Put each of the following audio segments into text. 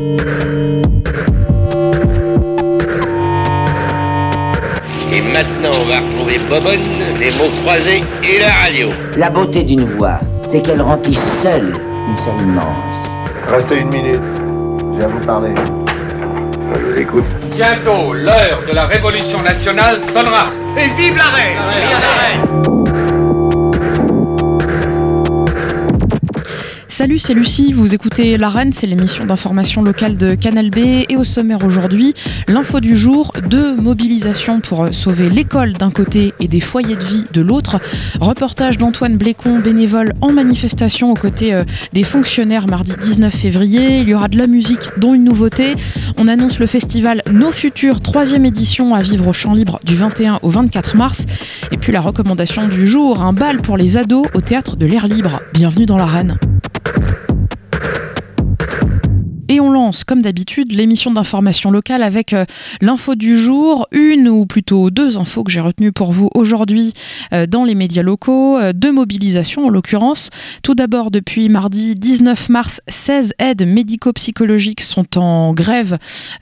Et maintenant, on va retrouver Bobonne, les mots croisés et la radio. La beauté d'une voix, c'est qu'elle remplit seule une scène immense. Restez une minute, je viens vous parler. Je vous écoute. Bientôt, l'heure de la révolution nationale sonnera. Et vive la reine! Vive la reine! Salut, c'est Lucie, vous écoutez La Reine, c'est l'émission d'information locale de Canal B et au sommaire aujourd'hui, l'info du jour, 2 mobilisations pour sauver l'école d'un côté et des foyers de vie de l'autre, reportage d'Antoine Blécon, bénévole en manifestation aux côtés des fonctionnaires mardi 19 février, il y aura de la musique dont une nouveauté, on annonce le festival Nos Futurs, 3e édition à vivre au Champ Libre du 21 au 24 mars, et puis la recommandation du jour, un bal pour les ados au théâtre de l'Air Libre, bienvenue dans La Reine. Et on lance, comme d'habitude, l'émission d'information locale avec l'info du jour, une ou plutôt 2 infos que j'ai retenues pour vous aujourd'hui dans les médias locaux, 2 mobilisations en l'occurrence. Tout d'abord, depuis mardi 19 mars, 16 aides médico-psychologiques sont en grève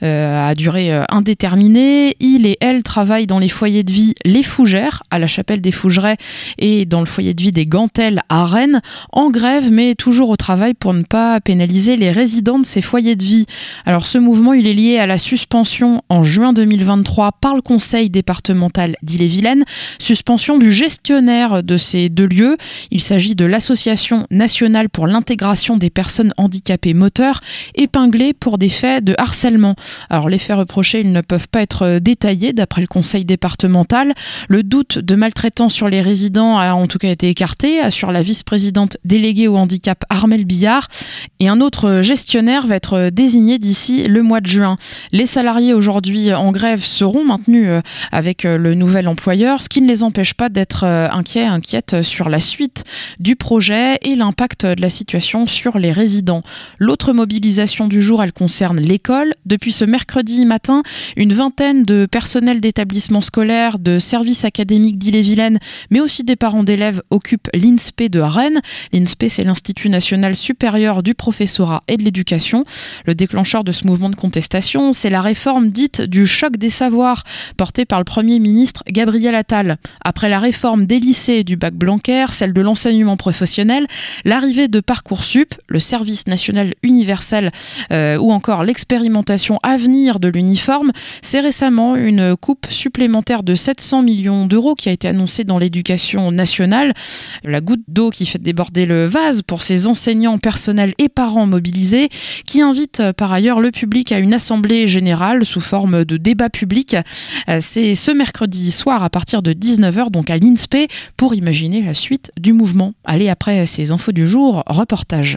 à durée indéterminée. Ils et elles travaillent dans les foyers de vie Les Fougères, à la Chapelle des Fougerets, et dans le foyer de vie des Gantelles à Rennes, en grève mais toujours au travail pour ne pas pénaliser les résidents de ces foyers de vie. Alors ce mouvement, il est lié à la suspension en juin 2023 par le conseil départemental d'Ille-et-Vilaine, suspension du gestionnaire de ces 2 lieux. Il s'agit de l'Association nationale pour l'intégration des personnes handicapées moteurs, épinglée pour des faits de harcèlement. Alors les faits reprochés, ils ne peuvent pas être détaillés d'après le conseil départemental. Le doute de maltraitance sur les résidents a en tout cas été écarté, assure la vice-présidente déléguée au handicap Armelle Billard, et un autre gestionnaire va être désigné d'ici le mois de juin. Les salariés aujourd'hui en grève seront maintenus avec le nouvel employeur, ce qui ne les empêche pas d'être inquiètes sur la suite du projet et l'impact de la situation sur les résidents. L'autre mobilisation du jour, elle concerne l'école. Depuis ce mercredi matin, une vingtaine de personnels d'établissements scolaires, de services académiques d'Ille-et-Vilaine, mais aussi des parents d'élèves occupent l'INSPE de Rennes. L'INSPE, c'est l'Institut national supérieur du professorat et de l'éducation. Le déclencheur de ce mouvement de contestation, c'est la réforme dite du choc des savoirs, portée par le Premier ministre Gabriel Attal. Après la réforme des lycées et du bac Blanquer, celle de l'enseignement professionnel, l'arrivée de Parcoursup, le service national universel ou encore l'expérimentation à venir de l'uniforme, c'est récemment une coupe supplémentaire de 700 millions d'euros qui a été annoncée dans l'éducation nationale. La goutte d'eau qui fait déborder le vase pour ces enseignants, personnels et parents mobilisés, qui invite par ailleurs le public à une assemblée générale sous forme de débat public. C'est ce mercredi soir à partir de 19h, donc à l'INSPE, pour imaginer la suite du mouvement. Allez, après ces infos du jour, reportage.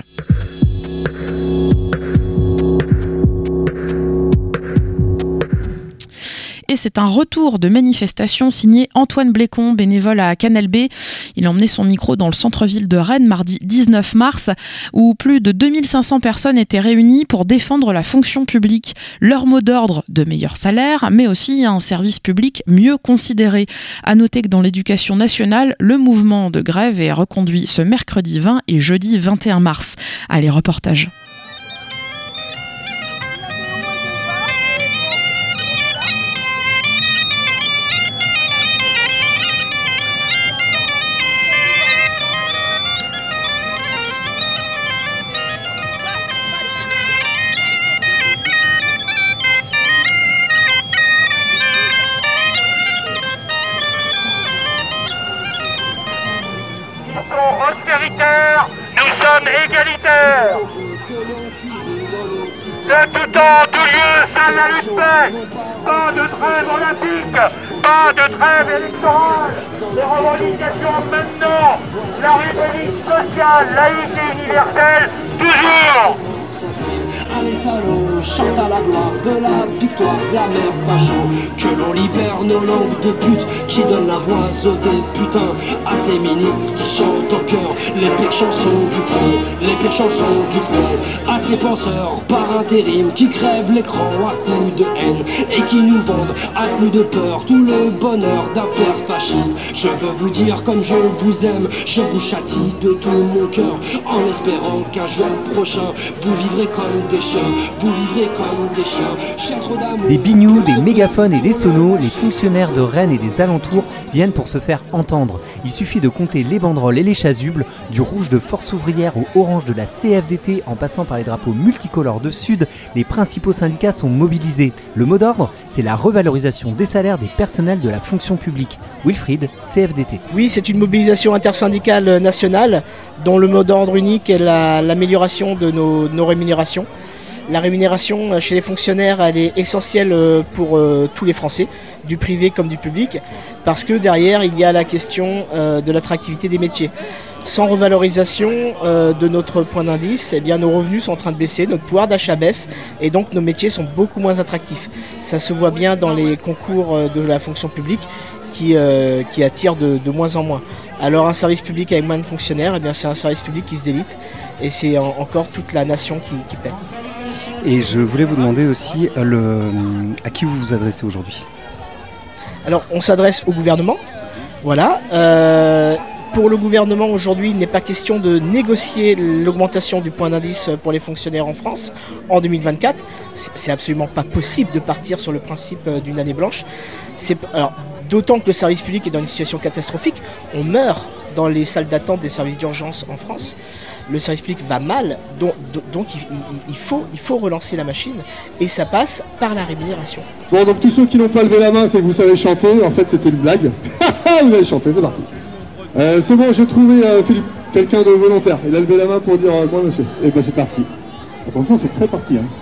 Et c'est un retour de manifestation signé Antoine Blécon, bénévole à Canal B. Il a emmené son micro dans le centre-ville de Rennes mardi 19 mars, où plus de 2500 personnes étaient réunies pour défendre la fonction publique. Leur mot d'ordre, de meilleurs salaires, mais aussi un service public mieux considéré. À noter que dans l'éducation nationale, le mouvement de grève est reconduit ce mercredi 20 et jeudi 21 mars. Allez, reportage. Austéritaires, nous sommes égalitaires. De tout temps, tout lieu, seule la lutte paix. Pas de trêve olympique, pas de trêve électorale. Les revendications maintenant, la République sociale, laïque et universelle, toujours. Allez salauds, chante à la gloire de la victoire de la mère Pachot. Que l'on libère nos langues de pute qui donnent la voix aux députins. À ces ministres qui chantent en chœur les pires chansons du front, les pires chansons du front. À ces penseurs par intérim qui crèvent l'écran à coups de haine et qui nous vendent à coups de peur tout le bonheur d'un père fasciste. Je veux vous dire comme je vous aime, je vous châtie de tout mon cœur en espérant qu'un jour prochain vous vivrez comme des chiens, vous vivrez livrés comme des chiens. J'ai trop d'amour. Des bignoux, des mégaphones et des sonos, les fonctionnaires de Rennes et des alentours viennent pour se faire entendre. Il suffit de compter les banderoles et les chasubles, du rouge de Force ouvrière au orange de la CFDT en passant par les drapeaux multicolores de Sud, les principaux syndicats sont mobilisés. Le mot d'ordre, c'est la revalorisation des salaires des personnels de la fonction publique. Wilfried, CFDT. Oui, c'est une mobilisation intersyndicale nationale dont le mot d'ordre unique est l'amélioration de nos rémunérations. La rémunération chez les fonctionnaires, elle est essentielle pour tous les Français, du privé comme du public, parce que derrière, il y a la question de l'attractivité des métiers. Sans revalorisation de notre point d'indice, eh bien, nos revenus sont en train de baisser, notre pouvoir d'achat baisse, et donc nos métiers sont beaucoup moins attractifs. Ça se voit bien dans les concours de la fonction publique qui attirent de moins en moins. Alors un service public avec moins de fonctionnaires, eh bien, c'est un service public qui se délite, et c'est encore toute la nation qui paie. Et je voulais vous demander aussi à qui vous vous adressez aujourd'hui. Alors on s'adresse au gouvernement, voilà. Pour le gouvernement aujourd'hui, il n'est pas question de négocier l'augmentation du point d'indice pour les fonctionnaires en France en 2024. C'est absolument pas possible de partir sur le principe d'une année blanche. D'autant que le service public est dans une situation catastrophique. On meurt dans les salles d'attente des services d'urgence en France. Le service public va mal, donc il faut relancer la machine, et ça passe par la rémunération. Bon, donc tous ceux qui n'ont pas levé la main, c'est que vous savez chanter. En fait, c'était une blague. Vous allez chanter, c'est parti. C'est bon, j'ai trouvé Philippe, quelqu'un de volontaire. Il a levé la main pour dire moi, monsieur. Et ben c'est parti. Attention, c'est très parti. Hein.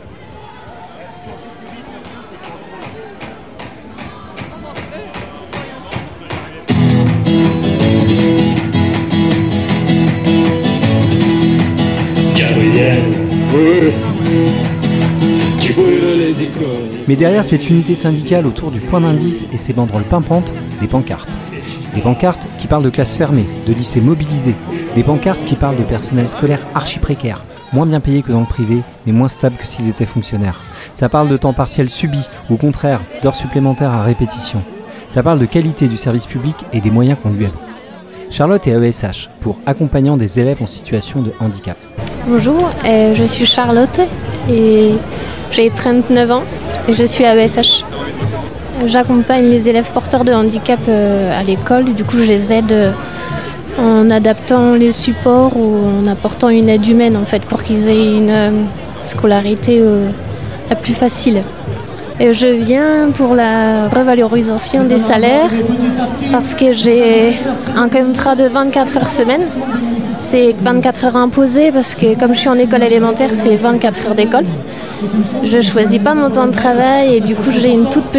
Mais derrière cette unité syndicale autour du point d'indice et ses banderoles pimpantes, des pancartes. Des pancartes qui parlent de classes fermées, de lycées mobilisés. Des pancartes qui parlent de personnel scolaire archi précaire, moins bien payé que dans le privé, mais moins stable que s'ils étaient fonctionnaires. Ça parle de temps partiel subi, ou au contraire, d'heures supplémentaires à répétition. Ça parle de qualité du service public et des moyens qu'on lui alloue. Charlotte est AESH, pour accompagnant des élèves en situation de handicap. Bonjour, je suis Charlotte et j'ai 39 ans et je suis AESH. J'accompagne les élèves porteurs de handicap à l'école, du coup je les aide en adaptant les supports ou en apportant une aide humaine en fait pour qu'ils aient une scolarité la plus facile. Et je viens pour la revalorisation des salaires parce que j'ai un contrat de 24 heures semaine. C'est 24 heures imposées parce que comme je suis en école élémentaire, c'est 24 heures d'école. Je ne choisis pas mon temps de travail et du coup j'ai un tout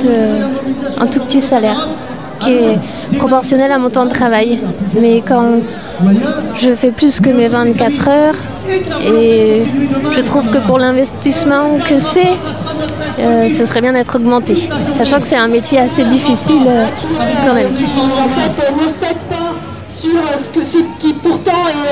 petit salaire qui est proportionnel à mon temps de travail. Mais quand je fais plus que mes 24 heures et je trouve que pour l'investissement que ce serait bien d'être augmenté. Sachant que c'est un métier assez difficile quand même. En fait, ne cède pas sur ce qui pourtant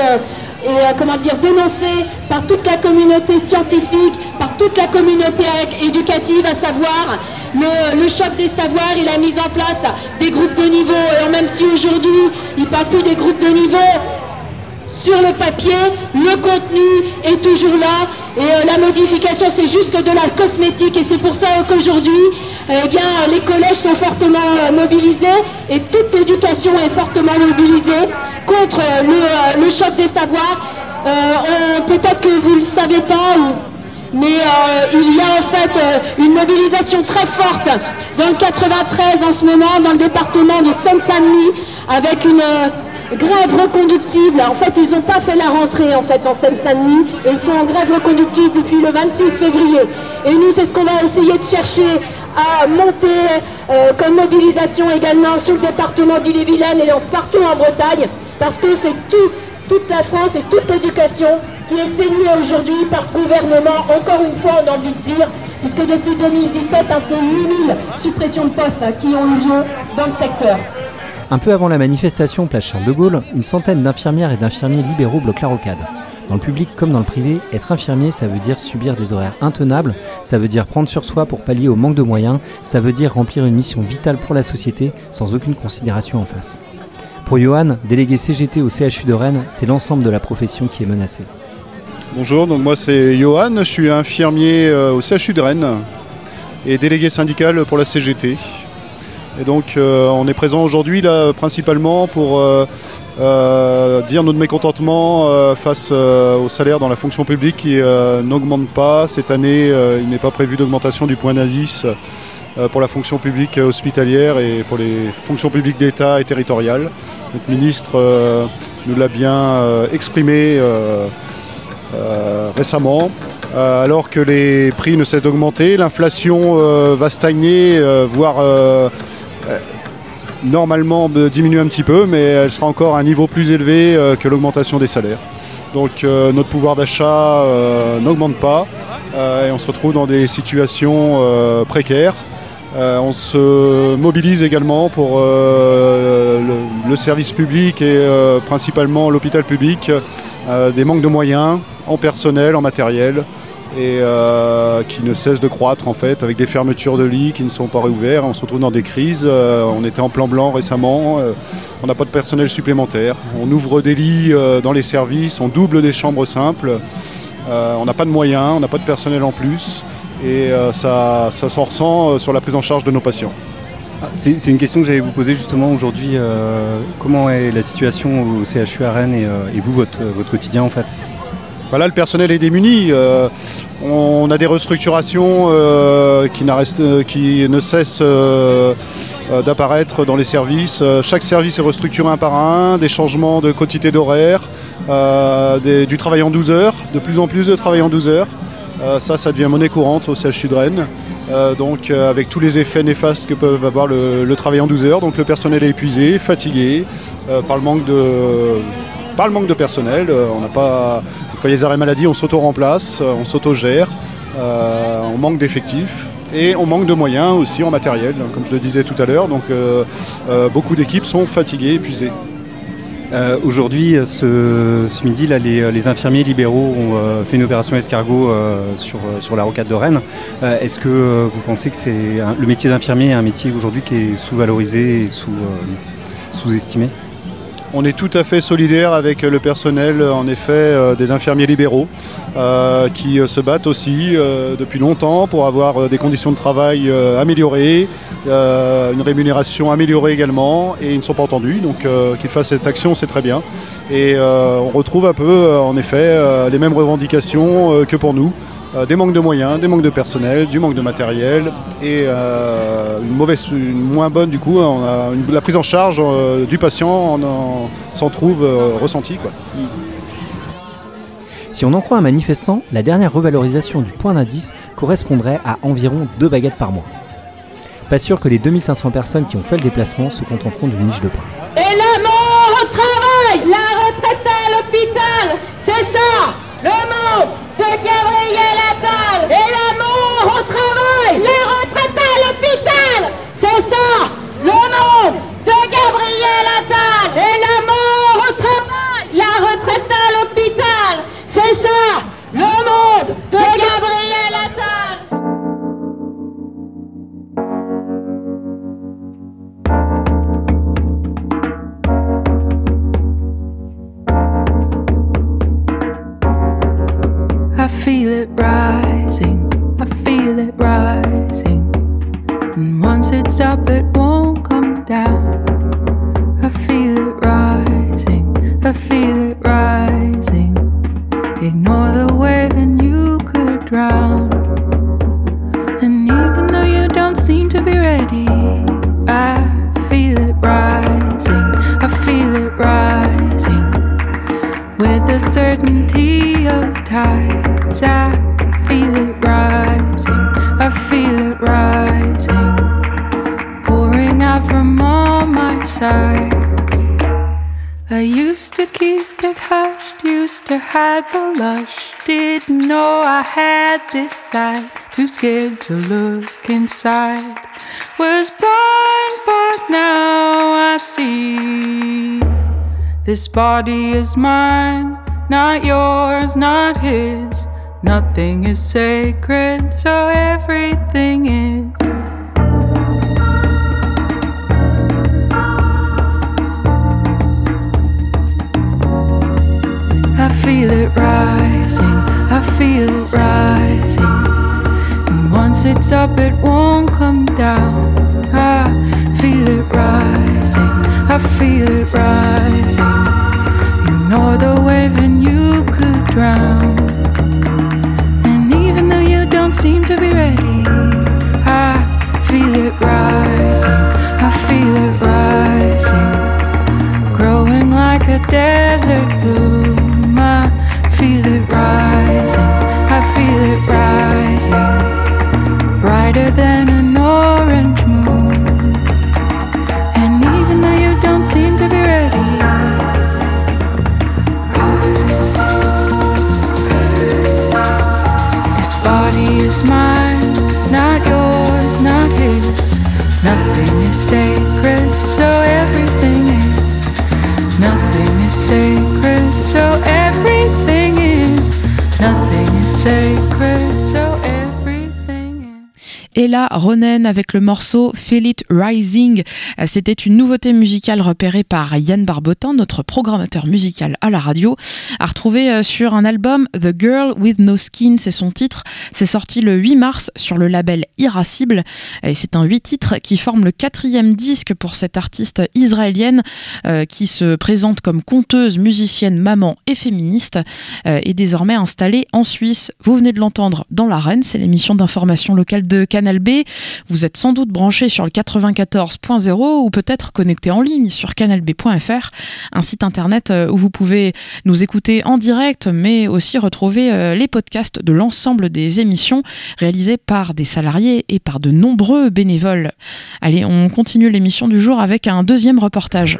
est dénoncé par toute la communauté scientifique, par toute la communauté éducative, à savoir le choc des savoirs et la mise en place des groupes de niveau. Et même si aujourd'hui, il ne parle plus des groupes de niveau, sur le papier, le contenu est toujours là et la modification c'est juste de la cosmétique et c'est pour ça qu'aujourd'hui les collèges sont fortement mobilisés et toute l'éducation est fortement mobilisée contre le choc des savoirs. Peut-être que vous ne le savez pas, mais il y a en fait une mobilisation très forte dans le 93 en ce moment, dans le département de Seine-Saint-Denis, avec une grève reconductible. En fait, ils n'ont pas fait la rentrée en Seine-Saint-Denis et ils sont en grève reconductible depuis le 26 février. Et nous, c'est ce qu'on va essayer de chercher à monter comme mobilisation également sur le département d'Ille-et-Vilaine et partout en Bretagne, parce que c'est toute la France et toute l'éducation qui est saignée aujourd'hui par ce gouvernement, encore une fois, on a envie de dire, puisque depuis 2017, c'est 8000 suppressions de postes qui ont eu lieu dans le secteur. Un peu avant la manifestation place Charles de Gaulle, une centaine d'infirmières et d'infirmiers libéraux bloquent la rocade. Dans le public comme dans le privé, être infirmier, ça veut dire subir des horaires intenables, ça veut dire prendre sur soi pour pallier au manque de moyens, ça veut dire remplir une mission vitale pour la société sans aucune considération en face. Pour Johan, délégué CGT au CHU de Rennes, c'est l'ensemble de la profession qui est menacée. Bonjour, donc moi c'est Johan, je suis infirmier au CHU de Rennes et délégué syndical pour la CGT. Et donc on est présent aujourd'hui là principalement pour dire notre mécontentement face au salaire dans la fonction publique qui n'augmente pas. Cette année, il n'est pas prévu d'augmentation du point d'indice pour la fonction publique hospitalière et pour les fonctions publiques d'État et territoriales. Notre ministre nous l'a bien exprimé récemment. Alors que les prix ne cessent d'augmenter, l'inflation va stagner, voire normalement diminuer un petit peu, mais elle sera encore à un niveau plus élevé que l'augmentation des salaires. Donc notre pouvoir d'achat n'augmente pas et on se retrouve dans des situations précaires. On se mobilise également pour le service public et principalement l'hôpital public, des manques de moyens en personnel, en matériel, et qui ne cessent de croître en fait, avec des fermetures de lits qui ne sont pas réouverts. On se retrouve dans des crises. On était en plan blanc récemment, on n'a pas de personnel supplémentaire. On ouvre des lits dans les services, on double des chambres simples. On n'a pas de moyens, on n'a pas de personnel en plus. Et ça s'en ressent sur la prise en charge de nos patients. C'est une question que j'allais vous poser justement aujourd'hui. Comment est la situation au CHU à Rennes et vous, votre quotidien en fait? Voilà, le personnel est démuni. On a des restructurations qui ne cessent d'apparaître dans les services. Chaque service est restructuré un par un, des changements de quotité d'horaire, du travail en 12 heures, de plus en plus de travail en 12 heures. Ça devient monnaie courante au CHU de Rennes, donc avec tous les effets néfastes que peuvent avoir le travail en 12 heures. Donc le personnel est épuisé, fatigué par le manque de personnel. Quand il y a des arrêts maladie, on s'auto-remplace, on s'auto-gère, on manque d'effectifs et on manque de moyens aussi en matériel, comme je le disais tout à l'heure. Donc beaucoup d'équipes sont fatiguées, épuisées. Aujourd'hui, ce midi, là, les infirmiers libéraux ont fait une opération escargot sur la rocade de Rennes. Est-ce que vous pensez que le métier d'infirmier est un métier aujourd'hui qui est sous-valorisé et sous-estimé ? On est tout à fait solidaire avec le personnel, en effet, des infirmiers libéraux qui se battent aussi depuis longtemps pour avoir des conditions de travail améliorées, une rémunération améliorée également, et ils ne sont pas entendus. Donc qu'ils fassent cette action, c'est très bien. Et on retrouve un peu, en effet, les mêmes revendications que pour nous. Des manques de moyens, des manques de personnel, du manque de matériel et une moins bonne du coup. La prise en charge du patient s'en trouve ressentie, quoi. Si on en croit un manifestant, la dernière revalorisation du point d'indice correspondrait à environ 2 baguettes par mois. Pas sûr que les 2500 personnes qui ont fait le déplacement se contenteront d'une miche de pain. Et la mort au travail, la retraite à l'hôpital, c'est ça, le mot de Gabriel Attal. Et la mort au travail, la retraite à l'hôpital, c'est ça, le mot de Gabriel Attal. Et la mort au travail, la retraite à l'hôpital, c'est ça, le mot de Gabriel Attal. I feel it rising, I feel it rising. And once it's up, it won't come down. I feel it rising, I feel it rising. Ignore the wave and you could drown. And even though you don't seem to be ready, I feel it rising, I feel it rising. With the certainty of tides, I feel it rising, I feel it rising, pouring out from all my sides. I used to keep it hushed, used to hide the lush, didn't know I had this side, too scared to look inside. Was blind, but now I see. This body is mine, not yours, not his. Nothing is sacred, so everything is. I feel it rising, feel it rising. And once it's up, it won't come down. I feel it rising. I feel it rising. Ignore the wave and you could drown. And even though you don't seem to be ready, I feel it rising. I feel it rising. Growing like a desert bloom. I feel it rising. I feel it rising. Brighter than an orange moon. And even though you don't seem to be ready, this body is mine, not yours, not his. Nothing is sacred, so everything is. Nothing is sacred, so everything is. Nothing is sacred, so everything is. Ella Ronen avec le morceau Feel It Rising. C'était une nouveauté musicale repérée par Yann Barbotin, notre programmateur musical à la radio, à retrouver sur un album The Girl With No Skin, c'est son titre. C'est sorti le 8 mars sur le label Irascible et c'est un 8 titres qui forme le 4e disque pour cette artiste israélienne qui se présente comme conteuse, musicienne, maman et féministe et désormais installée en Suisse. Vous venez de l'entendre dans l'Arène, c'est l'émission d'information locale de Canal B. Vous êtes sans doute branché sur le 94.0 ou peut-être connecté en ligne sur canalb.fr, un site internet où vous pouvez nous écouter en direct, mais aussi retrouver les podcasts de l'ensemble des émissions réalisées par des salariés et par de nombreux bénévoles. Allez, on continue l'émission du jour avec un deuxième reportage.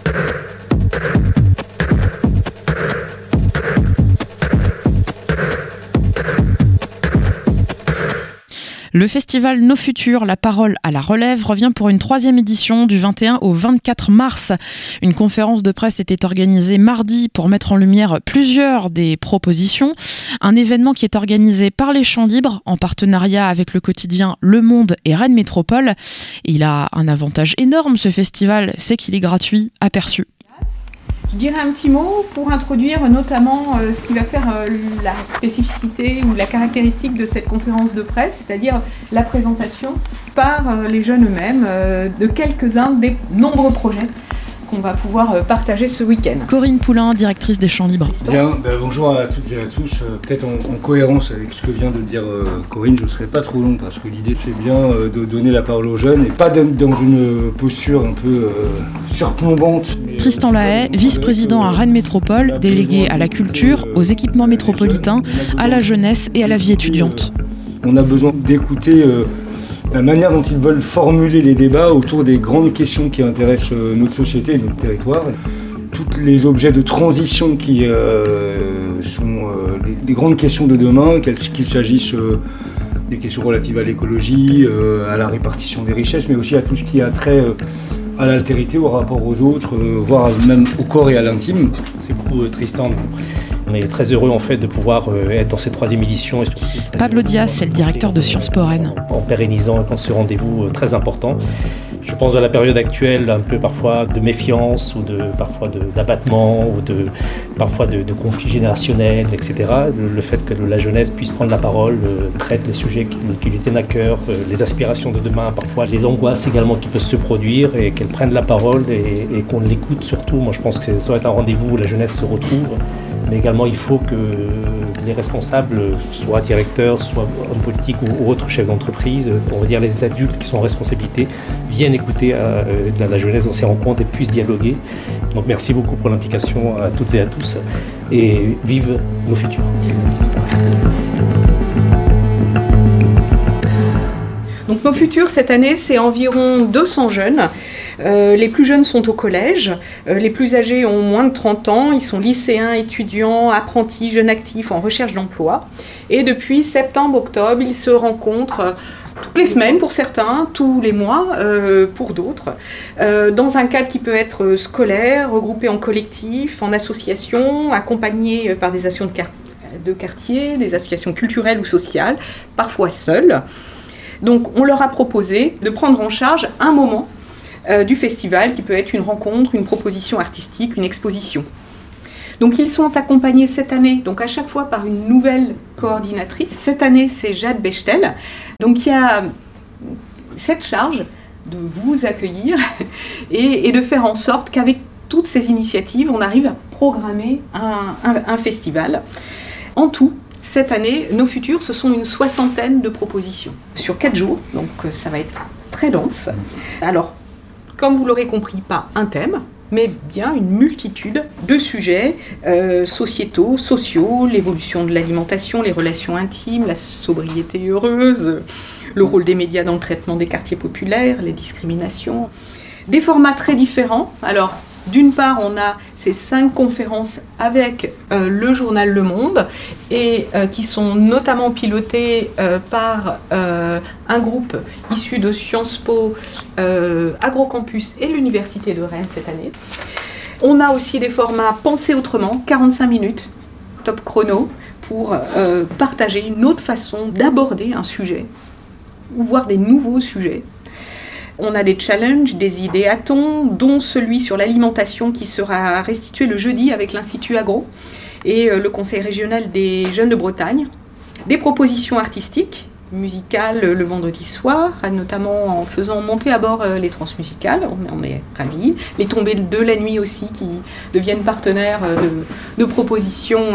Le festival Nos Futurs, la parole à la relève, revient pour une 3e édition du 21 au 24 mars. Une conférence de presse était organisée mardi pour mettre en lumière plusieurs des propositions. Un événement qui est organisé par les Champs Libres en partenariat avec le quotidien Le Monde et Rennes Métropole. Et il a un avantage énorme ce festival, c'est qu'il est gratuit, aperçu. Je dirais un petit mot pour introduire notamment ce qui va faire la spécificité ou la caractéristique de cette conférence de presse, c'est-à-dire la présentation par les jeunes eux-mêmes de quelques-uns des nombreux projets qu'on va pouvoir partager ce week-end. Corinne Poulain, directrice des Champs Libres. Bien, bonjour à toutes et à tous. Peut-être en cohérence avec ce que vient de dire Corinne, je ne serai pas trop long parce que l'idée c'est bien de donner la parole aux jeunes et pas dans une posture un peu surplombante. Tristan Lahaye, vice-président à Rennes Métropole, délégué à la culture, aux équipements métropolitains, à la jeunesse et à la vie étudiante. On a besoin d'écouter la manière dont ils veulent formuler les débats autour des grandes questions qui intéressent notre société et notre territoire. Tous les objets de transition qui sont les grandes questions de demain, qu'il s'agisse des questions relatives à l'écologie, à la répartition des richesses, mais aussi à tout ce qui a trait à l'altérité, au rapport aux autres, voire même au corps et à l'intime. C'est beaucoup Tristan. On est très heureux en fait de pouvoir être dans cette 3e édition. Pablo Diaz, c'est le directeur de Sciences Po Rennes. En pérennisant ce rendez-vous très important. Je pense à la période actuelle, un peu parfois de méfiance ou parfois d'abattement ou parfois de conflits générationnels, etc. Le fait que la jeunesse puisse prendre la parole, traite les sujets qui lui tiennent à cœur, les aspirations de demain, parfois les angoisses également qui peuvent se produire et qu'elle prenne la parole et qu'on l'écoute surtout. Moi je pense que ça doit être un rendez-vous où la jeunesse se retrouve. Mais également, il faut que les responsables, soit directeurs, soit hommes politiques ou autres chefs d'entreprise, on va dire les adultes qui sont en responsabilité, viennent écouter la jeunesse dans ces rencontres et puissent dialoguer. Donc merci beaucoup pour l'implication à toutes et à tous et vive nos futurs. Donc nos futurs cette année, c'est environ 200 jeunes. Les plus jeunes sont au collège, les plus âgés ont moins de 30 ans, ils sont lycéens, étudiants, apprentis, jeunes actifs en recherche d'emploi. Et depuis septembre-octobre, ils se rencontrent toutes les semaines pour certains, tous les mois pour d'autres, dans un cadre qui peut être scolaire, regroupé en collectif, en association, accompagné par des associations de quartier, des associations culturelles ou sociales, parfois seules. Donc on leur a proposé de prendre en charge un moment du festival qui peut être une rencontre, une proposition artistique, une exposition. Donc ils sont accompagnés cette année, donc à chaque fois par une nouvelle coordinatrice. Cette année, c'est Jade Bechtel. Donc il y a cette charge de vous accueillir et de faire en sorte qu'avec toutes ces initiatives, on arrive à programmer un festival. En tout, cette année, Nos Futurs, ce sont une 60aine de propositions sur 4 jours, donc ça va être très dense. Alors, comme vous l'aurez compris, pas un thème, mais bien une multitude de sujets sociétaux, sociaux, l'évolution de l'alimentation, les relations intimes, la sobriété heureuse, le rôle des médias dans le traitement des quartiers populaires, les discriminations. Des formats très différents. Alors, d'une part, on a ces 5 conférences avec le journal Le Monde et qui sont notamment pilotées par un groupe issu de Sciences Po, Agrocampus et l'Université de Rennes cette année. On a aussi des formats Penser autrement, 45 minutes, top chrono, pour partager une autre façon d'aborder un sujet ou voir des nouveaux sujets. On a des challenges, des idéatons, dont celui sur l'alimentation qui sera restitué le jeudi avec l'Institut Agro et le Conseil régional des jeunes de Bretagne. Des propositions artistiques, musicales le vendredi soir, notamment en faisant monter à bord les transmusicales, on est ravis. Les tombées de la nuit aussi qui deviennent partenaires de propositions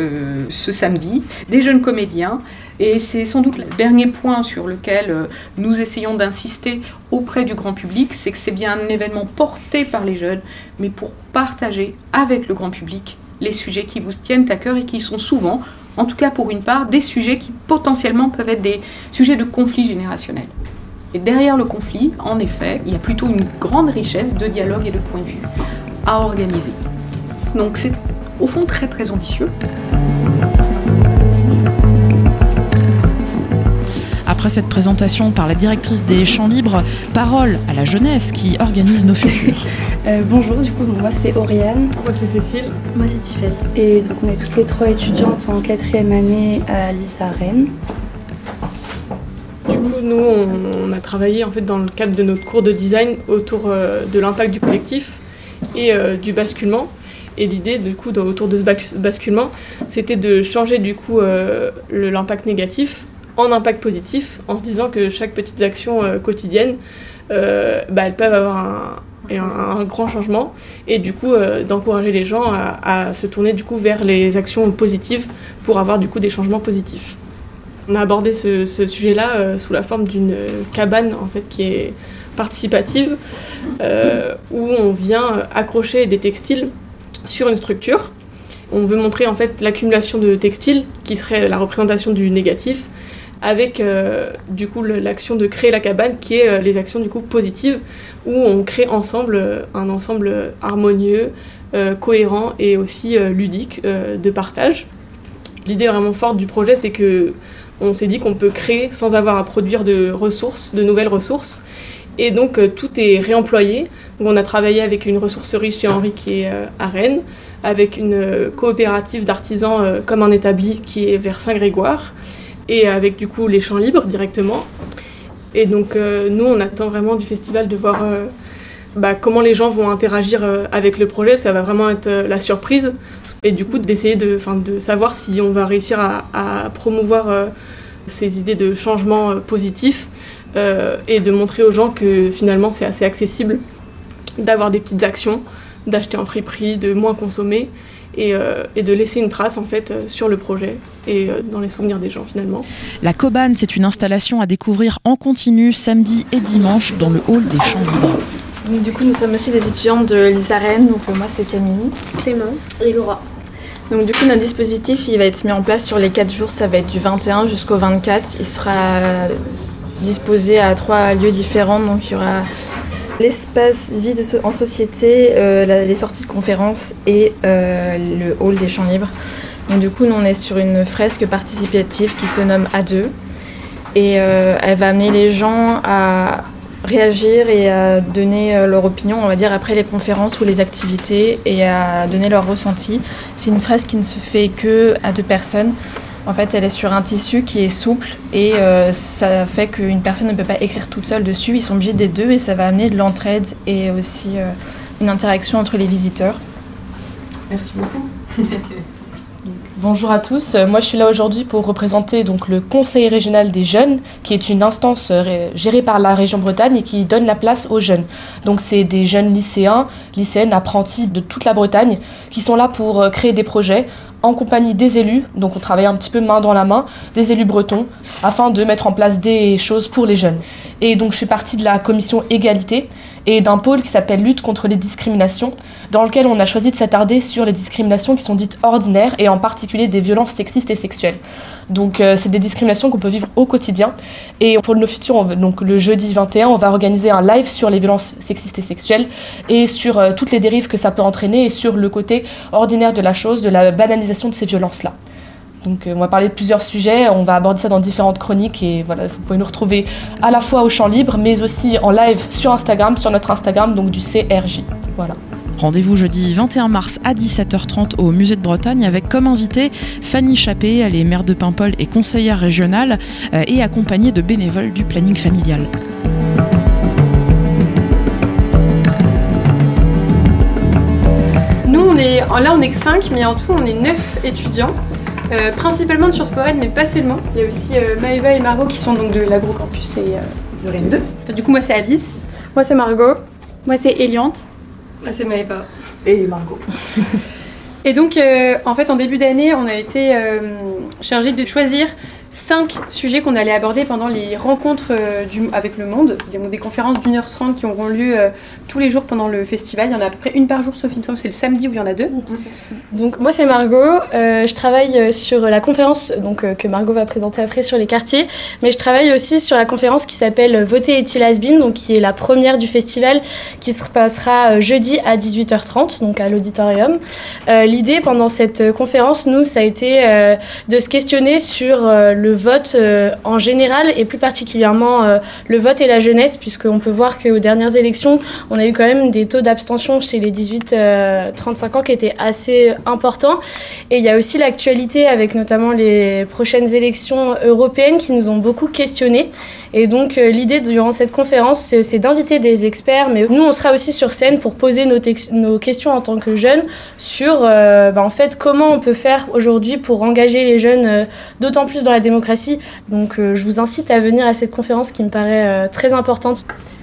ce samedi. Des jeunes comédiens. Et c'est sans doute le dernier point sur lequel nous essayons d'insister auprès du grand public, c'est que c'est bien un événement porté par les jeunes, mais pour partager avec le grand public les sujets qui vous tiennent à cœur et qui sont souvent, en tout cas pour une part, des sujets qui potentiellement peuvent être des sujets de conflit générationnel. Et derrière le conflit, en effet, il y a plutôt une grande richesse de dialogue et de points de vue à organiser. Donc c'est au fond très très ambitieux. Après cette présentation par la directrice des Champs Libres, parole à la jeunesse qui organise Nos Futurs. Bonjour, du coup, moi c'est Oriane. Moi c'est Cécile. Moi c'est Tiffany. Et donc on est toutes les 3 étudiantes en 4e année à l'ISA Rennes. Du coup, nous on a travaillé en fait dans le cadre de notre cours de design autour de l'impact du collectif et du basculement. Et l'idée du coup autour de ce basculement, c'était de changer du coup l'impact négatif en impact positif, en se disant que chaque petite action quotidienne, elles peuvent avoir un grand changement, et du coup d'encourager les gens à se tourner du coup vers les actions positives pour avoir du coup des changements positifs. On a abordé ce sujet-là sous la forme d'une cabane en fait qui est participative, où on vient accrocher des textiles sur une structure. On veut montrer en fait l'accumulation de textiles qui serait la représentation du négatif, avec du coup l'action de créer la cabane qui est les actions du coup positives, où on crée ensemble un ensemble harmonieux, cohérent et aussi ludique de partage. L'idée vraiment forte du projet, c'est que on s'est dit qu'on peut créer sans avoir à produire de nouvelles ressources, et donc tout est réemployé. Donc on a travaillé avec une ressourcerie chez Henri qui est à Rennes, avec une coopérative d'artisans comme un établi qui est vers Saint-Grégoire, et avec du coup les Champs Libres directement. Et donc nous on attend vraiment du festival de voir comment les gens vont interagir avec le projet. Ça va vraiment être la surprise, et du coup d'essayer de savoir si on va réussir à promouvoir ces idées de changement positif, et de montrer aux gens que finalement c'est assez accessible d'avoir des petites actions, d'acheter en friperie, de moins consommer, et de laisser une trace en fait sur le projet et dans les souvenirs des gens finalement. La Cobane, c'est une installation à découvrir en continu samedi et dimanche dans le hall des Champs Libres. Donc, du coup, nous sommes aussi des étudiantes de l'ISA Rennes, donc moi c'est Camille, Clémence et Laura. Donc du coup notre dispositif il va être mis en place sur les 4 jours, ça va être du 21 jusqu'au 24. Il sera disposé à 3 lieux différents, donc il y aura l'espace vie en société, les sorties de conférences et le hall des Champs Libres. Donc du coup nous on est sur une fresque participative qui se nomme A2, et elle va amener les gens à réagir et à donner leur opinion, on va dire, après les conférences ou les activités, et à donner leur ressenti. C'est une fresque qui ne se fait que à 2 personnes. En fait, elle est sur un tissu qui est souple, et ça fait qu'une personne ne peut pas écrire toute seule dessus. Ils sont obligés des 2, et ça va amener de l'entraide et aussi une interaction entre les visiteurs. Merci beaucoup. Bonjour à tous, moi je suis là aujourd'hui pour représenter donc le Conseil régional des jeunes, qui est une instance gérée par la région Bretagne et qui donne la place aux jeunes. Donc c'est des jeunes lycéens, lycéennes, apprentis de toute la Bretagne qui sont là pour créer des projets en compagnie des élus, donc on travaille un petit peu main dans la main, des élus bretons, afin de mettre en place des choses pour les jeunes. Et donc je fais partie de la commission égalité et d'un pôle qui s'appelle lutte contre les discriminations, dans lequel on a choisi de s'attarder sur les discriminations qui sont dites ordinaires et en particulier des violences sexistes et sexuelles. Donc c'est des discriminations qu'on peut vivre au quotidien. Et pour nos futurs, donc le jeudi 21, on va organiser un live sur les violences sexistes et sexuelles et sur toutes les dérives que ça peut entraîner et sur le côté ordinaire de la chose, de la banalisation de ces violences-là. Donc on va parler de plusieurs sujets, on va aborder ça dans différentes chroniques et voilà, vous pouvez nous retrouver à la fois au Champ Libre mais aussi en live sur Instagram, sur notre Instagram donc du CRJ. Voilà. Rendez-vous jeudi 21 mars à 17h30 au Musée de Bretagne avec comme invitée Fanny Chappé, elle est maire de Paimpol et conseillère régionale et accompagnée de bénévoles du planning familial. Nous on est que 5 mais en tout on est 9 étudiants. Principalement de Sciences Po Rennes, mais pas seulement. Il y a aussi Maëva et Margot qui sont donc de l'Agrocampus et de Rennes 2. Enfin, du coup, moi c'est Alice. Moi c'est Margot. Moi c'est Eliante. Moi c'est Maëva. Et Margot. Et donc, en fait, en début d'année, on a été chargé de choisir 5 sujets qu'on allait aborder pendant les rencontres avec le monde. Il y a des conférences d'1h30 qui auront lieu tous les jours pendant le festival. Il y en a à peu près une par jour, sauf il me semble que c'est le samedi où il y en a 2. Donc moi c'est Margot, je travaille sur la conférence que Margot va présenter après sur les quartiers, mais je travaille aussi sur la conférence qui s'appelle Voter est-il has-been, donc qui est la première du festival, qui se passera jeudi à 18h30, donc à l'auditorium. L'idée pendant cette conférence, nous, ça a été de se questionner sur le vote en général et plus particulièrement le vote et la jeunesse, puisqu'on peut voir qu'aux dernières élections, on a eu quand même des taux d'abstention chez les 18-35 ans qui étaient assez importants. Et il y a aussi l'actualité avec notamment les prochaines élections européennes qui nous ont beaucoup questionnés. Et donc l'idée durant cette conférence, c'est d'inviter des experts, mais nous on sera aussi sur scène pour poser nos questions en tant que jeunes sur en fait comment on peut faire aujourd'hui pour engager les jeunes d'autant plus dans la démocratie. Donc je vous incite à venir à cette conférence qui me paraît très importante.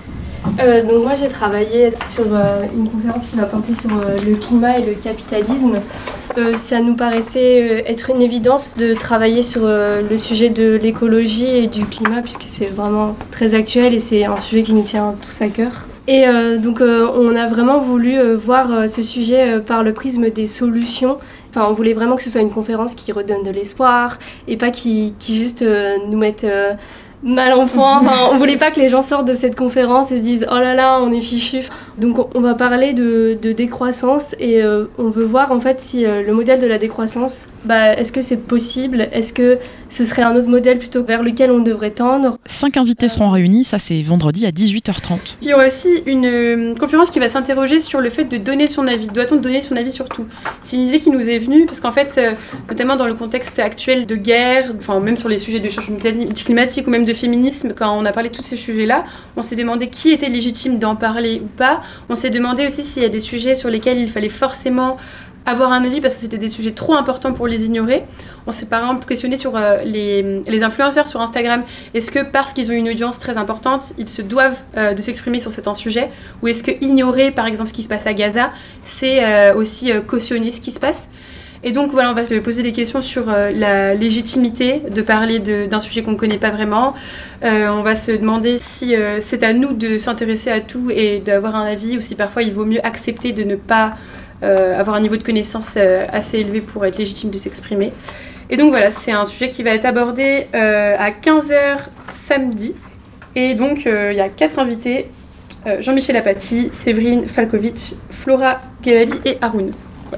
Donc moi j'ai travaillé sur une conférence qui va porter sur le climat et le capitalisme. Ça nous paraissait être une évidence de travailler sur le sujet de l'écologie et du climat puisque c'est vraiment très actuel et c'est un sujet qui nous tient tous à cœur. Et donc on a vraiment voulu voir ce sujet par le prisme des solutions. Enfin, on voulait vraiment que ce soit une conférence qui redonne de l'espoir et pas qui juste nous mette mal en point. Enfin, on voulait pas que les gens sortent de cette conférence et se disent « Oh là là, on est fichu ». Donc on va parler de décroissance et on veut voir en fait si le modèle de la décroissance, est-ce que c'est possible ? Est-ce que ce serait un autre modèle plutôt vers lequel on devrait tendre ? 5 invités seront réunis, ça c'est vendredi à 18h30. Il y aura aussi une conférence qui va s'interroger sur le fait de donner son avis. Doit-on donner son avis sur tout ? C'est une idée qui nous est venue parce qu'en fait, notamment dans le contexte actuel de guerre, enfin même sur les sujets de changement climatique ou même de féminisme, quand on a parlé de tous ces sujets-là, on s'est demandé qui était légitime d'en parler ou pas. On s'est demandé aussi s'il y a des sujets sur lesquels il fallait forcément avoir un avis parce que c'était des sujets trop importants pour les ignorer. On s'est par exemple questionné sur les influenceurs sur Instagram. Est-ce que parce qu'ils ont une audience très importante, ils se doivent de s'exprimer sur certains sujets ? Ou est-ce que ignorer par exemple ce qui se passe à Gaza, c'est aussi cautionner ce qui se passe ? Et donc voilà, on va se poser des questions sur la légitimité de parler d'un sujet qu'on ne connaît pas vraiment. On va se demander si c'est à nous de s'intéresser à tout et d'avoir un avis, ou si parfois il vaut mieux accepter de ne pas avoir un niveau de connaissance assez élevé pour être légitime de s'exprimer. Et donc voilà, c'est un sujet qui va être abordé à 15h samedi. Et donc il y a 4 invités, Jean-Michel Apathy, Séverine Falkovitch, Flora Guevadi et Haroun. Voilà.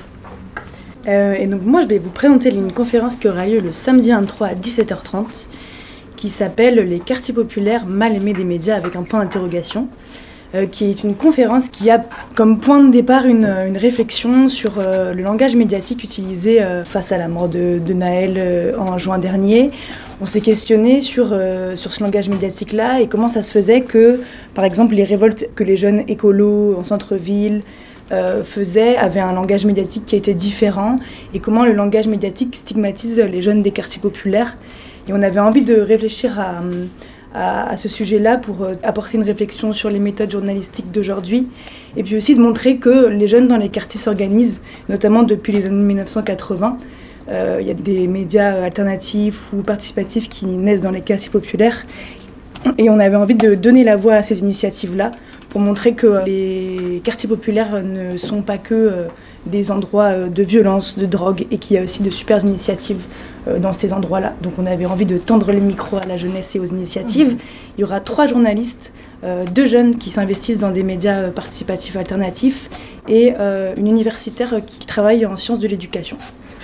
Et donc moi je vais vous présenter une conférence qui aura lieu le samedi 23 à 17h30 qui s'appelle « Les quartiers populaires mal aimés des médias » avec un point d'interrogation, qui est une conférence qui a comme point de départ une réflexion sur le langage médiatique utilisé face à la mort de Naël en juin dernier. On s'est questionné sur ce langage médiatique-là et comment ça se faisait que, par exemple, les révoltes que les jeunes écolos en centre-ville avait un langage médiatique qui était différent et comment le langage médiatique stigmatise les jeunes des quartiers populaires. Et on avait envie de réfléchir à ce sujet-là pour apporter une réflexion sur les méthodes journalistiques d'aujourd'hui et puis aussi de montrer que les jeunes dans les quartiers s'organisent, notamment depuis les années 1980. Il y a des médias alternatifs ou participatifs qui naissent dans les quartiers populaires et on avait envie de donner la voix à ces initiatives-là pour montrer que les quartiers populaires ne sont pas que des endroits de violence, de drogue, et qu'il y a aussi de super initiatives dans ces endroits-là. Donc on avait envie de tendre les micros à la jeunesse et aux initiatives. Il y aura 3 journalistes, 2 jeunes qui s'investissent dans des médias participatifs alternatifs et une universitaire qui travaille en sciences de l'éducation.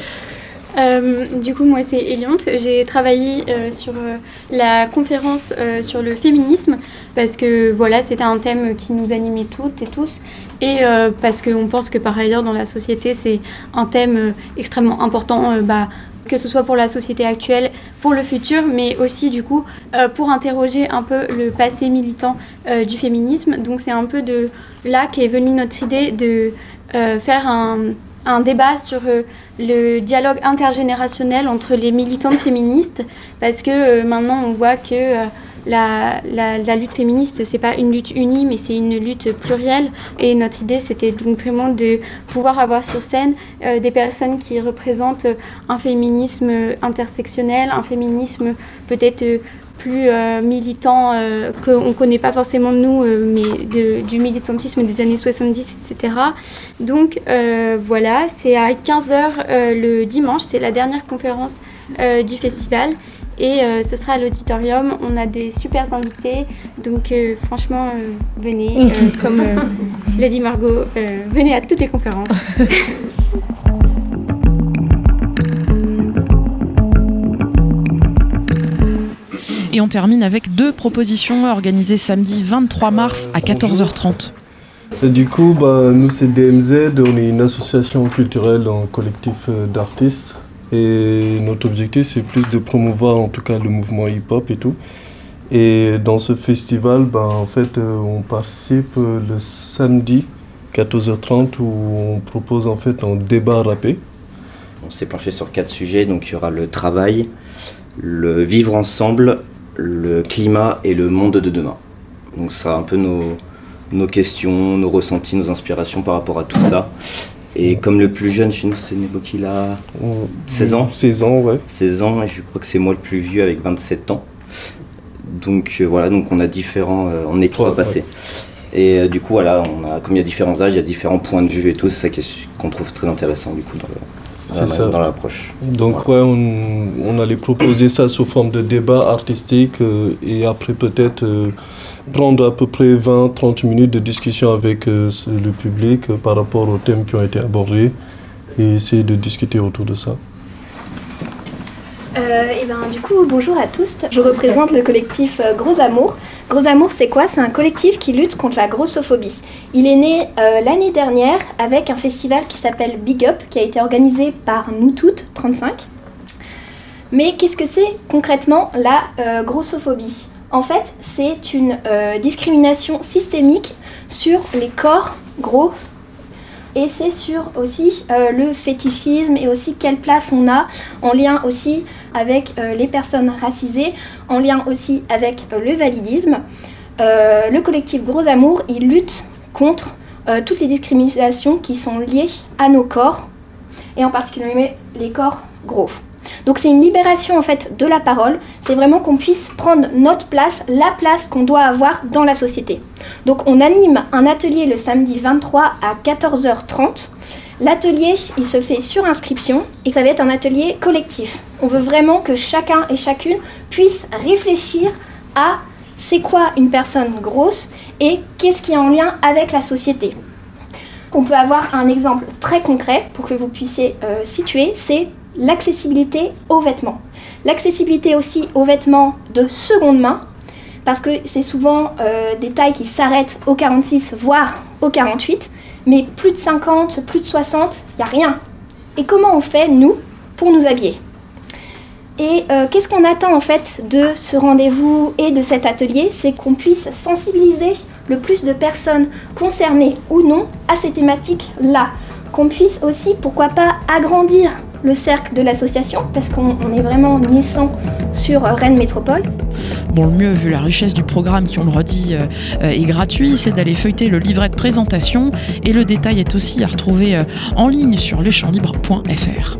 Du coup, moi, c'est Eliante. J'ai travaillé sur la conférence sur le féminisme parce que voilà, c'était un thème qui nous animait toutes et tous et parce qu'on pense que par ailleurs dans la société, c'est un thème extrêmement important, que ce soit pour la société actuelle, pour le futur, mais aussi du coup pour interroger un peu le passé militant du féminisme. Donc c'est un peu de là qu'est venue notre idée de faire un débat sur le dialogue intergénérationnel entre les militantes féministes parce que maintenant on voit que la lutte féministe c'est pas une lutte unie mais c'est une lutte plurielle et notre idée c'était donc vraiment de pouvoir avoir sur scène des personnes qui représentent un féminisme intersectionnel, un féminisme peut-être plus militant qu'on ne connaît pas forcément nous, mais du militantisme des années 70, etc. Donc voilà, c'est à 15h le dimanche, c'est la dernière conférence du festival. Et ce sera à l'auditorium, on a des super invités, donc franchement, venez, comme l'a dit Margot, venez à toutes les conférences. Et on termine avec 2 propositions organisées samedi 23 mars à 14h30. Et du coup, nous c'est DMZ, on est une association culturelle, un collectif d'artistes. Et notre objectif c'est plus de promouvoir en tout cas le mouvement hip-hop et tout. Et dans ce festival, en fait, on participe le samedi 14h30 où on propose en fait un débat rappé. On s'est penché sur 4 sujets, donc il y aura le travail, le vivre ensemble, le climat et le monde de demain. Donc ça sera un peu nos questions, nos ressentis, nos inspirations par rapport à tout ça. Et comme le plus jeune chez nous, c'est Nebo qui a 16 ans. 16 ans, ouais. 16 ans, et je crois que c'est moi le plus vieux avec 27 ans. Donc voilà, donc on a différents, on est 3 passés. Ouais. Et du coup, voilà, comme il y a différents âges, il y a différents points de vue et tout, c'est ça qu'on trouve très intéressant du coup dans l'approche. Donc voilà. Ouais, on allait proposer ça sous forme de débat artistique et après peut-être prendre à peu près 20-30 minutes de discussion avec le public par rapport aux thèmes qui ont été abordés et essayer de discuter autour de ça. Du coup, bonjour à tous. Je représente le collectif Gros Amour. Gros Amour, c'est quoi ? C'est un collectif qui lutte contre la grossophobie. Il est né l'année dernière avec un festival qui s'appelle Big Up, qui a été organisé par Nous Toutes 35. Mais qu'est-ce que c'est concrètement la grossophobie ? En fait, c'est une discrimination systémique sur les corps gros. Et c'est sur aussi le fétichisme et aussi quelle place on a en lien aussi avec les personnes racisées, en lien aussi avec le validisme. Le collectif Gros Amour, il lutte contre toutes les discriminations qui sont liées à nos corps, et en particulier les corps gros. Donc c'est une libération en fait de la parole, c'est vraiment qu'on puisse prendre notre place, la place qu'on doit avoir dans la société. Donc on anime un atelier le samedi 23 à 14h30. L'atelier, il se fait sur inscription et ça va être un atelier collectif. On veut vraiment que chacun et chacune puisse réfléchir à c'est quoi une personne grosse et qu'est-ce qui est en lien avec la société. On peut avoir un exemple très concret pour que vous puissiez situer, c'est l'accessibilité aux vêtements. L'accessibilité aussi aux vêtements de seconde main, parce que c'est souvent des tailles qui s'arrêtent au 46, voire au 48, mais plus de 50, plus de 60, il n'y a rien. Et comment on fait, nous, pour nous habiller ? Et qu'est-ce qu'on attend en fait de ce rendez-vous et de cet atelier ? C'est qu'on puisse sensibiliser le plus de personnes concernées ou non à ces thématiques-là. Qu'on puisse aussi, pourquoi pas, agrandir le cercle de l'association, parce qu'on est vraiment naissant sur Rennes Métropole. Bon, le mieux, vu la richesse du programme qui, on le redit, est gratuit, c'est d'aller feuilleter le livret de présentation, et le détail est aussi à retrouver en ligne sur leschamplibre.fr.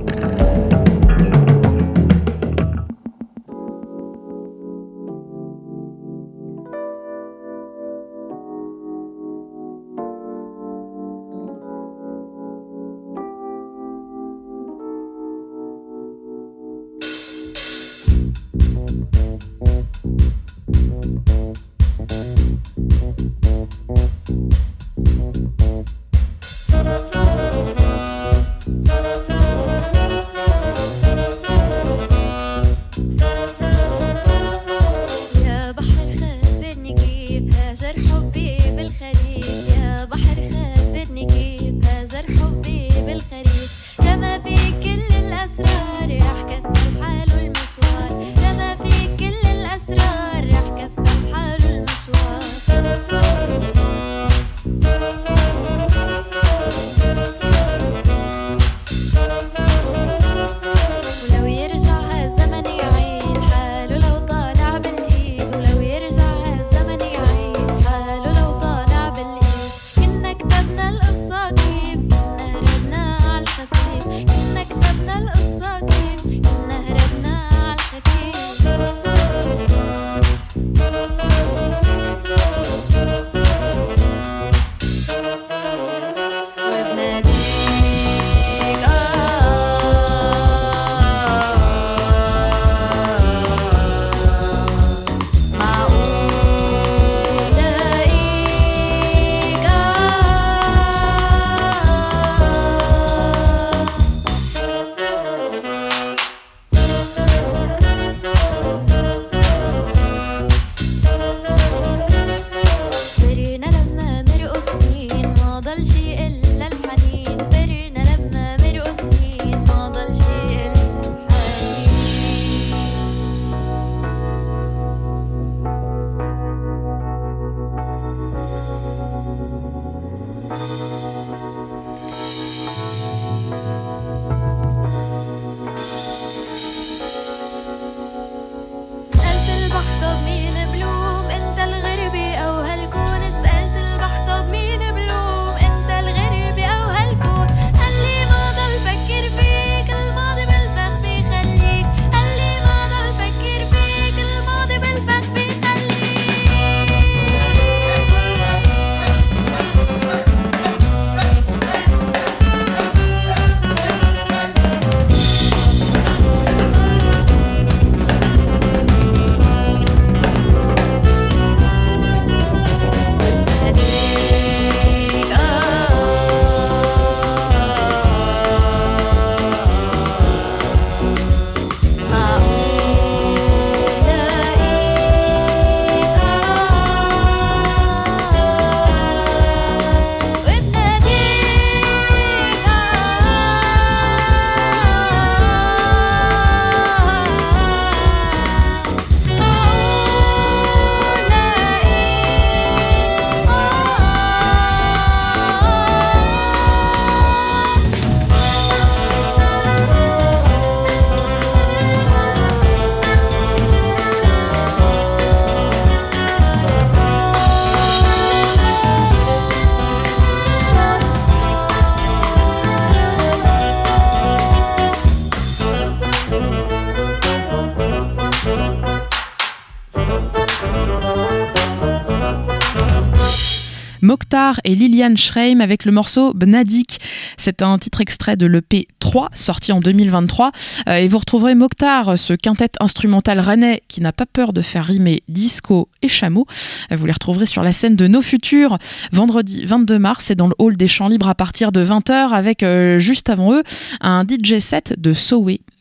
Mokhtar et Liliane Schreim avec le morceau Bnadik. C'est un titre extrait de l'EP 3 sorti en 2023 et vous retrouverez Mokhtar, ce quintet instrumental rennais qui n'a pas peur de faire rimer disco et chameau. Vous les retrouverez sur la scène de Nos Futurs vendredi 22 mars et dans le hall des Champs Libres à partir de 20h avec juste avant eux un DJ set de Sowe.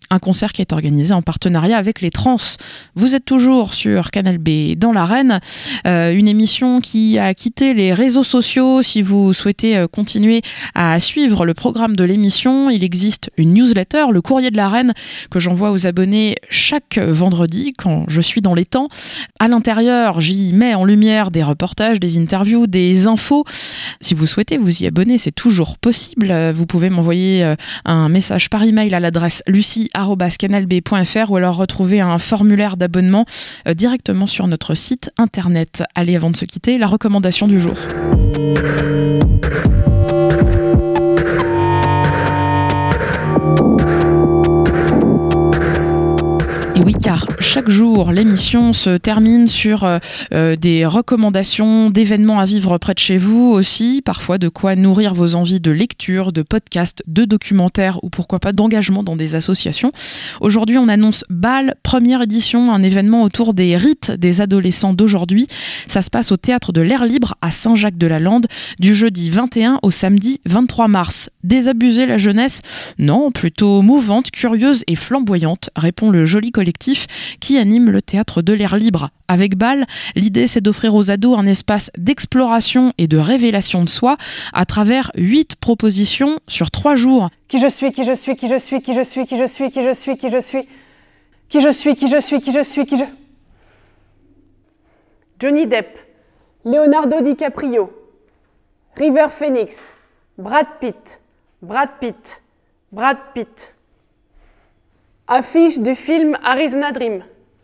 un concert qui est organisé en partenariat avec les Trans. Vous êtes toujours sur Canal B dans l'arène, une émission qui a quitté les réseaux sociaux. Si vous souhaitez continuer à suivre le programme de l'émission, il existe une newsletter, le courrier de l'arène, que j'envoie aux abonnés chaque vendredi quand je suis dans les temps. À l'intérieur, j'y mets en lumière des reportages, des interviews, des infos. Si vous souhaitez vous y abonner, c'est toujours possible. Vous pouvez m'envoyer un message par email à l'adresse lucie@canalb.fr ou alors retrouver un formulaire d'abonnement directement sur notre site internet. Allez, avant de se quitter, la recommandation du jour. Et oui, car chaque jour, l'émission se termine sur des recommandations d'événements à vivre près de chez vous aussi, parfois de quoi nourrir vos envies de lecture, de podcasts, de documentaires ou pourquoi pas d'engagement dans des associations. Aujourd'hui, on annonce BAL, première édition, un événement autour des rites des adolescents d'aujourd'hui. Ça se passe au Théâtre de l'Air Libre à Saint-Jacques-de-la-Lande du jeudi 21 au samedi 23 mars. Désabusez la jeunesse ? Non, plutôt mouvante, curieuse et flamboyante, répond le joli collectif qui anime le Théâtre de l'Air Libre. Avec BAL, l'idée c'est d'offrir aux ados un espace d'exploration et de révélation de soi à travers 8 propositions sur 3 jours. Qui je suis, qui je suis, qui je suis, qui je suis, qui je suis, qui je suis, qui je suis, qui je suis, qui je suis, qui je suis, qui je... Johnny Depp, Leonardo DiCaprio, River Phoenix, Brad Pitt, Brad Pitt, Brad Pitt. Affiche du film Arizona Dream.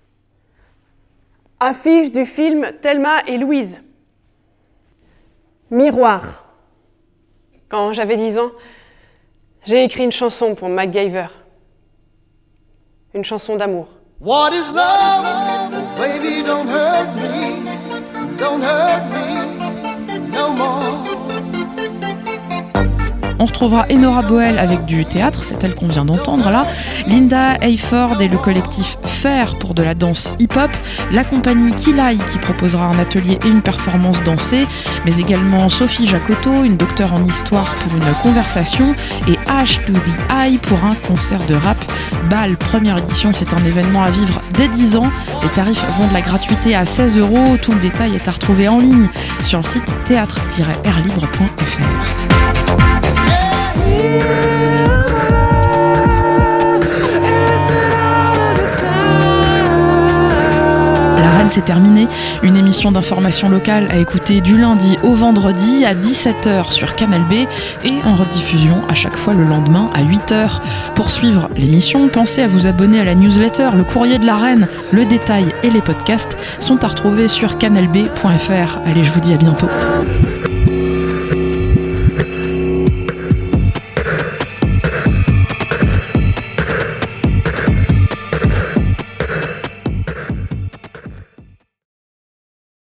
Affiche du film Thelma et Louise. Miroir. Quand j'avais 10 ans, j'ai écrit une chanson pour MacGyver. Une chanson d'amour. What is love? Baby, don't hurt me. Don't hurt me no more. On retrouvera Enora Boel avec du théâtre, c'est elle qu'on vient d'entendre là, Linda Hayford et le collectif Faire pour de la danse hip-hop, la compagnie Kilai qui proposera un atelier et une performance dansée, mais également Sophie Jacotot, une docteure en histoire pour une conversation, et Ash to the Eye pour un concert de rap. BAL, première édition, c'est un événement à vivre dès 10 ans. Les tarifs vont de la gratuité à 16 €. Tout le détail est à retrouver en ligne sur le site théâtre-airlibre.fr. L'arène, c'est terminé. Une émission d'information locale à écouter du lundi au vendredi à 17h sur Canal B et en rediffusion à chaque fois le lendemain à 8h. Pour suivre l'émission, pensez à vous abonner à la newsletter, le courrier de l'arène. Le détail et les podcasts sont à retrouver sur canalb.fr. Allez, je vous dis à bientôt.